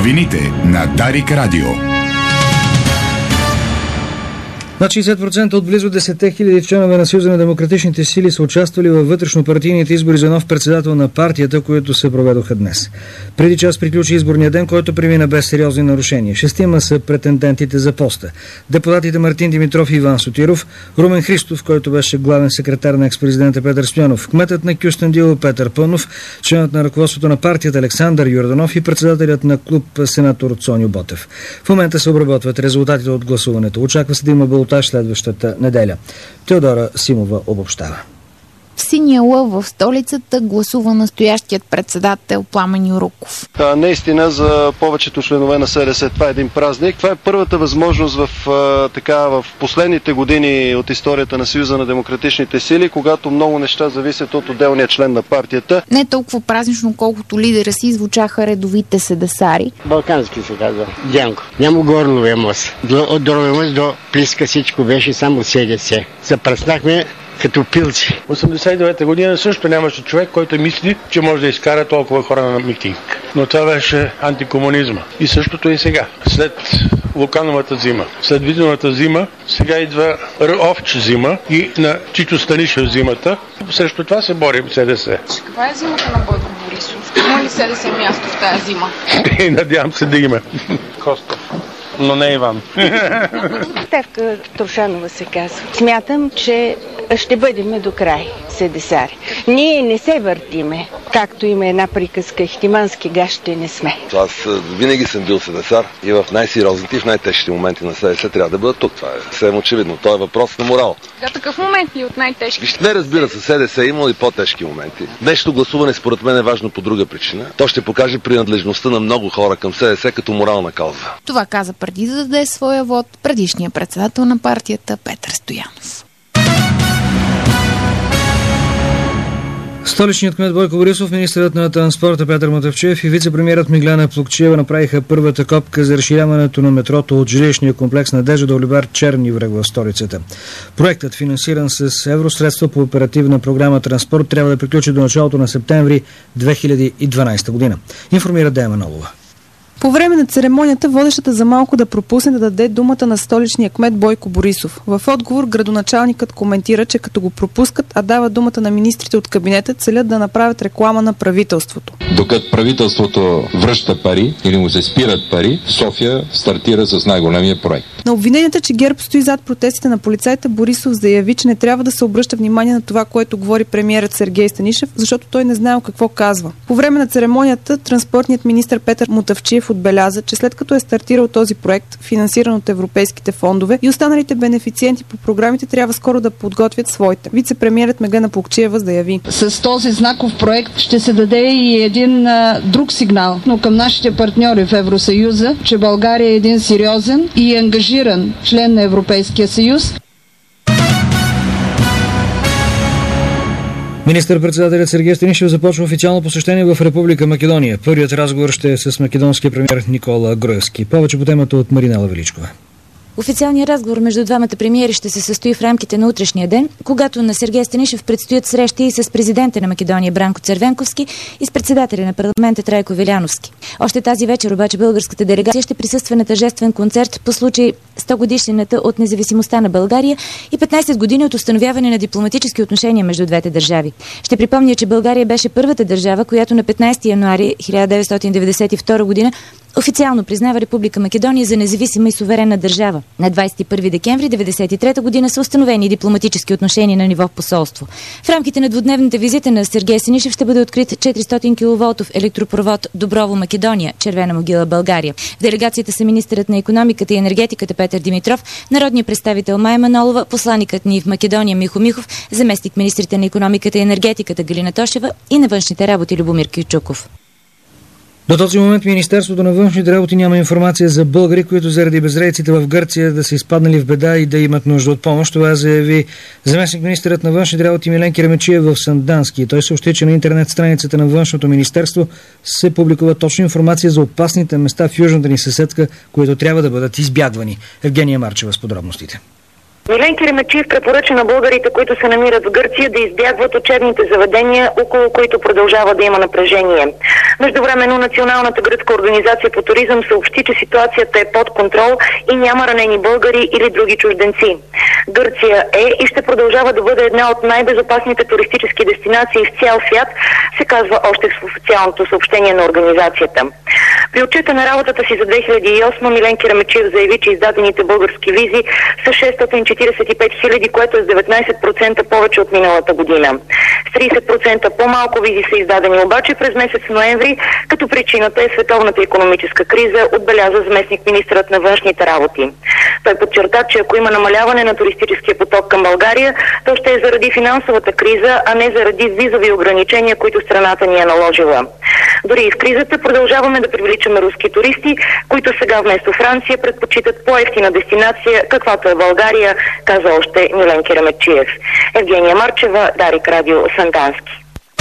Новините на Дарик Радио. Над 60% от близо 10 000 членове на Съюза на демократичните сили са участвали във вътрешно-партийните избори за нов председател на партията, които се проведоха днес. Преди час приключи изборния ден, който премина без сериозни нарушения. 6 са претендентите за поста. Депутатите Мартин Димитров и Иван Сотиров, Румен Христов, който беше главен секретар на екс-президента Петър Стоянов, кметът на Кюстендил Петър Пънов, членът на ръководството на партията Александър Йорданов и председателят на клуб сенатор Цоню Ботев. В момента се обработват резултатите от гласуването. Очаква се да има следващата неделя. Теодора Симова обобщава. В Синия лъв в столицата гласува настоящият председател Пламен Юруков. Наистина за повечето членове на СДС това е един празник. Това е първата възможност в последните години от историята на Съюза на демократичните сили, когато много неща зависят от отделния член на партията. Не толкова празнично, колкото лидера си звучаха редовите седесари. Балкански се казва. Дянко. Няма горловия мост. От Доровия мост до Плиска всичко беше само СДС. Запръснахме като пилци. 89-та година също нямаше човек, който мисли, че може да изкара толкова хора на митинг. Но това беше антикомунизма. И същото и сега. След Лукановата зима, след Виденовата зима, сега идва Овч зима и на Чичо Станишев зимата. Срещу това се бори СДС. Каква е зимата на Бойко Борисов? Има ли СДС място в тази зима? Надявам се да има. Костов. Но не Иван. Стефка Трошанова се казва. Смятам, че ще бъдем до край седесари. Ние не се въртиме, както има една приказка, хтимански гащи не сме. Аз винаги съм бил седесар и в най-сериозните и в най-тежките моменти на СДС трябва да бъда тук. Това е съвсем очевидно. Това е въпрос на морал. Такъв момент ли от най-тежки? Вижте, не разбира се, СДС имало и по-тежки моменти. Днешното гласуване според мен е важно по друга причина. То ще покаже принадлежността на много хора към СДС като морална кауза. Това каза преди да даде своя вод предишният председател на партията Петър Стоянов. Столичният кмет Бойко Борисов, министърът на транспорта Петър Мутафчиев и вице-премиерът Миглена Плугчиева направиха първата копка за разширяването на метрото от жилищния комплекс Надежда до булевард Черни връх в столицата. Проектът, финансиран с евросредства по оперативна програма Транспорт, трябва да приключи до началото на септември 2012 година. Информира Дея Манолова. По време на церемонията водещата за малко да пропусне да даде думата на столичния кмет Бойко Борисов. В отговор градоначалникът коментира, че като го пропускат, а дава думата на министрите от кабинета, целят да направят реклама на правителството. Докато правителството връща пари или му се спират пари, София стартира с най-големия проект. На обвиненията, че ГЕРБ стои зад протестите на полицаите, Борисов заяви, че не трябва да се обръща внимание на това, което говори премиерът Сергей Станишев, защото той не знаел какво казва. По време на церемонията транспортният министър Петър Мутафчиев отбеляза, че след като е стартирал този проект, финансиран от европейските фондове, и останалите бенефициенти по програмите трябва скоро да подготвят своите. Вице-премиерът Меглена Плугчиева заяви: с този знаков проект ще се даде и един друг сигнал, но към нашите партньори в Евросъюза, че България е един сериозен и ангажиран член на Европейския съюз. Министър-председателят Сергей Станишев започва официално посещение в Република Македония. Първият разговор ще е с македонския премиер Никола Груевски. Повече по темата от Маринела Величкова. Официалният разговор между двамата премиери ще се състои в рамките на утрешния ден, когато на Сергей Станишев предстоят срещи и с президента на Македония Бранко Цървенковски и с председателя на парламента Трайко Веляновски. Още тази вечер обаче българската делегация ще присъства на тържествен концерт по случай 100 годишнината от независимостта на България и 15 години от установяване на дипломатически отношения между двете държави. Ще припомня, че България беше първата държава, която на 15 януари 1992 година официално признава Република Македония за независима и суверенна държава. На 21 декември 1993 година са установени дипломатически отношения на ниво посолство. В рамките на двудневната визита на Сергей Станишев ще бъде открит 400 киловолтов електропровод Доброво Македония, Червена могила България. В делегацията са министърът на икономиката и енергетиката Петър Димитров, народният представител Мая Манолова, посланикът ни в Македония Михо Михов, заместник министрите на икономиката и енергетиката Галина Тошева и на външните работи Любомир Кючуков. До този момент Министерството на външните работи няма информация за българи, които заради безредиците в Гърция да са изпаднали в беда и да имат нужда от помощ. Това заяви заместник-министърът на външните работи Милен Керемечиев в Сандански. Той съобщи, че на интернет страницата на Външното министерство се публикува точна информация за опасните места в южната ни съседка, които трябва да бъдат избягвани. Евгения Марчева с подробностите. Милен Керемечиев препоръча на българите, които се намират в Гърция, да избягват учебните заведения, около които продължава да има напрежение. Междувременно Националната гръцка организация по туризъм съобщи, че ситуацията е под контрол и няма ранени българи или други чужденци. Гърция е и ще продължава да бъде една от най-безопасните туристически дестинации в цял свят, се казва още в официалното съобщение на организацията. При отчета на работата си за 2008 Милен Керемечиев заяви, че издадените български визи са 645 хиляди, което е с 19% повече от миналата година. С 30% по-малко визи са издадени обаче през месец ноември, като причината е световната икономическа криза, отбеляза заместник-министърът на външните работи. Той подчерта, че ако има намаляване на туристическия поток към България, то ще е заради финансовата криза, а не заради визови ограничения, които страната ни е наложила. Дори и в кризата продължаваме да привличаме руски туристи, които сега вместо Франция предпочитат по-евтина дестинация, каквато е България, каза още Милен Керемечиев. Евгения Марчева, Дарик Радио, Сандански.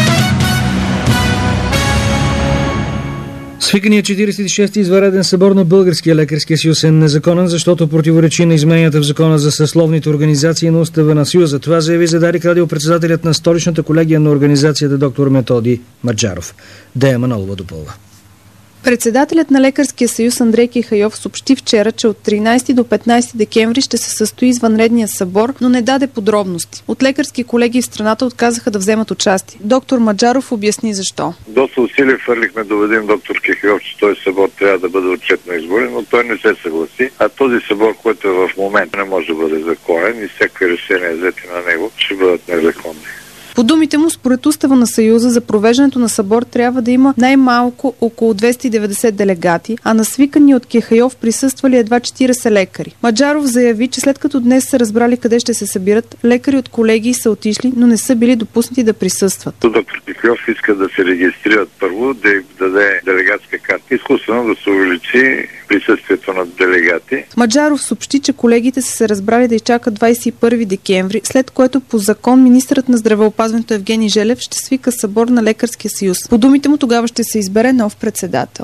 Свиканият 46-ти извънреден събор на Българския лекарския съюз е незаконен, защото противоречи на измененията в закона за съсловните организации на устава на съюза. Това заяви за Дарик Радио председателят на столичната колегия на организацията доктор Методи Маджаров. Дея Манолова допълва. Председателят на Лекарския съюз Андрей Кихайов съобщи вчера, че от 13 до 15 декември ще се състои извънредния събор, но не даде подробности. От лекарски колеги в страната отказаха да вземат участие. Доктор Маджаров обясни защо. Доста усилия хвърлихме да убедим доктор Кихайов, че този събор трябва да бъде отчетно изборен, но той не се съгласи. А този събор, който е в момента, не може да бъде законен и всякакви решения взети на него ще бъдат незаконни. По думите му, според устава на Съюза, за провеждането на събор трябва да има най-малко около 290 делегати, а на свикани от Кихайов присъствали едва 40 лекари. Маджаров заяви, че след като днес са разбрали къде ще се събират, лекари от колеги са отишли, но не са били допуснати да присъстват. Доктор Кихайов иска да се регистрират първо, да им даде делегатска карта. Изкуствено да се увеличи присъствието на делегати. Маджаров съобщи, че колегите са се разбрали да изчакат 21 декември, след което по закон министърът на здравеопазването Евгений Желев ще свика събор на Лекарския съюз. По думите му тогава ще се избере нов председател.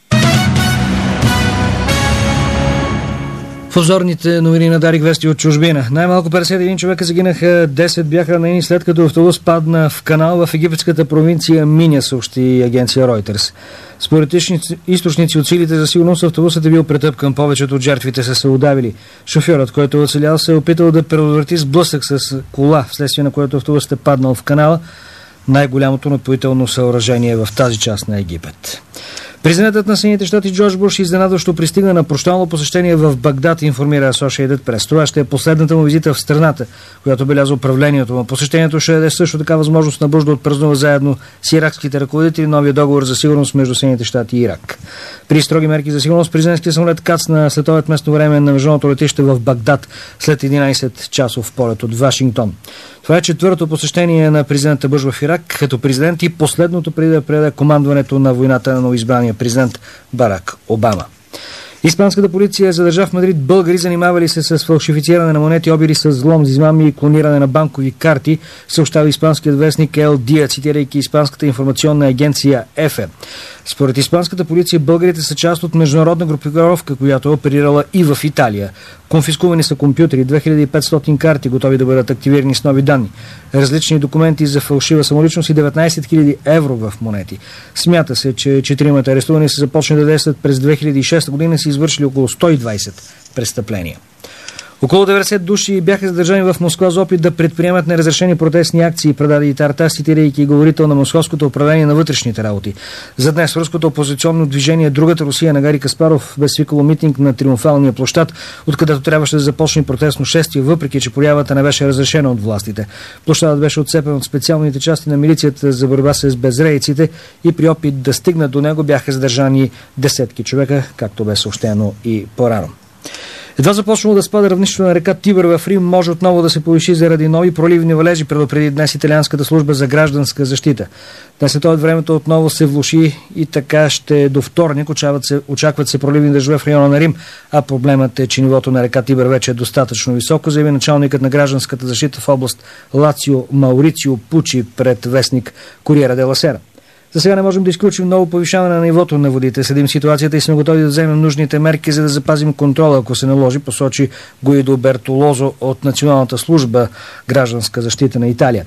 В обзорните новини на Дарик Вести от чужбина. Най-малко 51 човека загинаха, 10 бяха ранени след като автобус падна в канал в египетската провинция Миня, съобщи агенция Reuters. Според източници от силите за сигурност автобусът е бил претъпкан, повечето от жертвите са се удавили. Шофьорът, който оцелял, се е опитал да предотврати сблъсък с кола, вследствие на което автобусът е паднал в канала, най-голямото напоително съоръжение в тази част на Египет. Президентът на Съединените щати Джордж Буш изненадващо пристигна на прощално посещение в Багдад, информира Associated Press. Това ще е последната му визита в страната, която беляза управлението му. Посещението ще даде също така възможност на Буш да отпразнува заедно с иракските ръководители новия договор за сигурност между Съединените щати и Ирак. При строги мерки за сигурност президентския самолет кацна след обед местно време на международното летище в Багдад след 11 часов полет от Вашингтон. Това е четвърто посещение на президента Буш в Ирак като президент и последното преди да предаде командването на войната на новоизбрания президент Барак Обама. Испанската полиция задържа в Мадрид българи, занимавали се с фалшифициране на монети, обири с взлом, измами и клониране на банкови карти, съобщава испанският вестник Ел Дия, цитирайки испанската информационна агенция ЕФЕ. Според испанската полиция българите са част от международна групировка, която е оперирала и в Италия. Конфискувани са компютри, 2500 карти, готови да бъдат активирани с нови данни, различни документи за фалшива самоличност и 19 000 евро в монети. Смята се, че 4-мата арестувани са започнали да действат през 2006 година и са извършили около 120 престъпления. Около 90 души бяха задържани в Москва за опит да предприемат неразрешени протестни акции, предаде и Тарта, цитирайки говорител на Московското управление на вътрешните работи. За днес в руското опозиционно движение Другата Русия на Гари Каспаров бе свикало митинг на Триумфалния площад, откъдето трябваше да започне протестно шествие, въпреки че проявата не беше разрешена от властите. Площадът беше отцепен от специалните части на милицията за борба с безредиците и при опит да стигнат до него бяха задържани десетки човека, както бе съобщено и по-рано. Едва започнало да спада равнището на река Тибър в Рим, може отново да се повиши заради нови проливни валежи, предупреди днес Италианската служба за гражданска защита. Днес след това времето отново се влоши и така ще до вторник очакват се проливни дъждове в района на Рим, а проблемът е, че нивото на река Тибър вече е достатъчно високо, заяви началникът на гражданската защита в област Лацио Маурицио Пучи пред вестник Кориера де ла Сера. За сега не можем да изключим ново повишаване на нивото на водите. Следим ситуацията и сме готови да вземем нужните мерки, за да запазим контрола, ако се наложи, посочи Гуидо Бертолозо от Националната служба гражданска защита на Италия.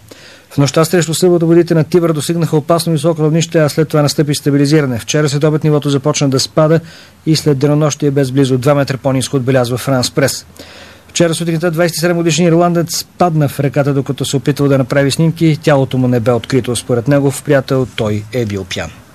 В нощта срещу събота водите на Тибър достигнаха опасно високо равнище, а след това настъпи стабилизиране. Вчера след обед нивото започна да спада и след денонощие без близо 2 метра по-ниско, отбелязва Франс Прес. Вчера сутринта 27-годишният ирландец падна в реката, докато се опитвал да направи снимки. Тялото му не бе открито. Според негов приятел той е бил пиян.